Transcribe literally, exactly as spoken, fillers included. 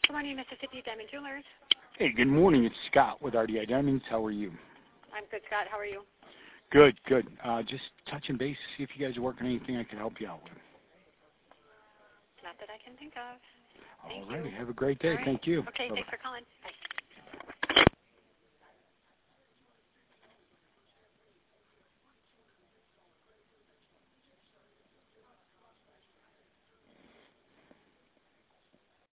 Good morning, Mississippi Diamond Jewelers. Hey, good morning. It's Scott with R D I Diamonds. How are you? I'm good, Scott. How are you? Good, good. Uh, just touching base, see if you guys are working on anything I can help you out with. Not that I can think of. Thank All righty. you. Have a great day. Right. Thank you. Okay, Bye-bye. thanks for calling. Bye.